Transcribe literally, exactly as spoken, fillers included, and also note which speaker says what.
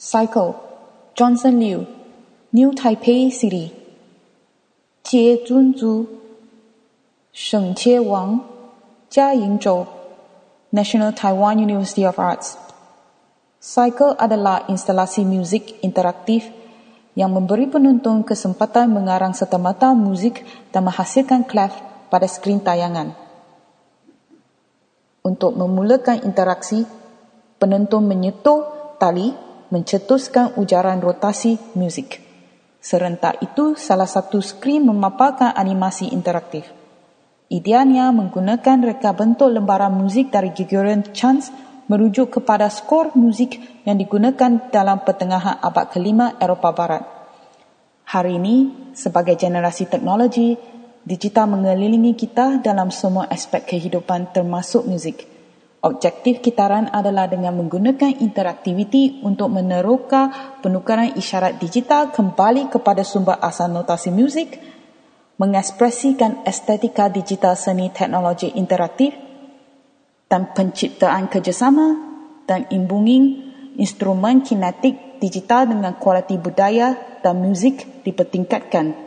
Speaker 1: Cycle, Johnson Liu, New Taipei City. Jie Zunzu, Sheng Qie Wang, Jia Yingzhou, National Taiwan University of Arts. Cycle adalah instalasi muzik interaktif yang memberi penonton kesempatan mengarang serta-merta muzik dan menghasilkan klaf pada skrin tayangan. Untuk memulakan interaksi, penonton menyentuh tali mencetuskan ujaran rotasi muzik. Serentak itu, salah satu skrin memaparkan animasi interaktif. Ideanya menggunakan reka bentuk lembaran muzik dari Gregorian Chants merujuk kepada skor muzik yang digunakan dalam pertengahan abad kelima Eropah Barat. Hari ini, sebagai generasi teknologi, digital mengelilingi kita dalam semua aspek kehidupan termasuk muzik. Objektif kitaran adalah dengan menggunakan interaktiviti untuk meneroka penukaran isyarat digital kembali kepada sumber asal notasi muzik, mengekspresikan estetika digital seni teknologi interaktif, dan penciptaan kerjasama dan imbunging instrumen kinetik digital dengan kualiti budaya dan muzik dipertingkatkan.